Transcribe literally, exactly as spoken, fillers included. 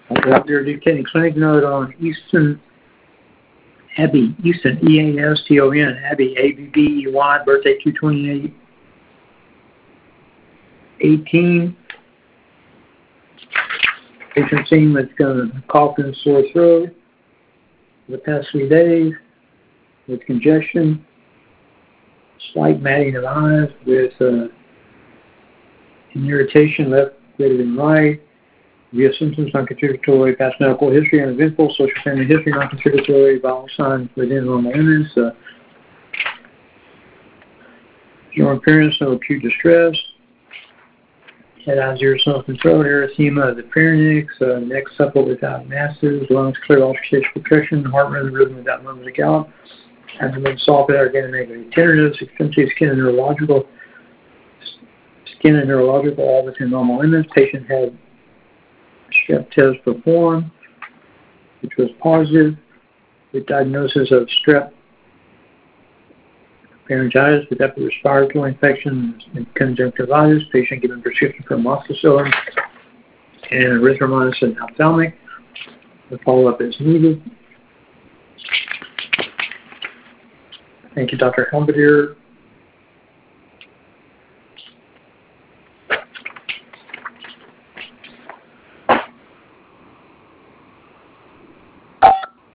Doctor Duquesne clinic note on Easton Abbey, Easton, E A S T O N, Abbey, A B B E Y, birthday two twenty-eight eighteen. Patient seen with uh, cough and sore throat for the past three days with congestion, slight matting of eyes with uh, an irritation left greater than right. We have symptoms non-contributory, past medical history, uneventful, social family history, non-contributory, vital signs within normal limits. Uh, general appearance, no acute distress. Head, eyes, ears, nose, and throat, erythema of the pharynx, uh, neck supple without masses, lungs clear, altercation, compression, heart rhythm, rhythm without murmurs or gallop, abdomen soft without again negative tenderness, extremity skin and neurological, skin and neurological, all within normal limits. Patient had strep test performed, which was positive, with diagnosis of strep pharyngitis with upper respiratory infection and conjunctivitis. Patient given prescription for amoxicillin and erythromycin and ophthalmic. The follow-up is needed. Thank you, Doctor Helmbedier.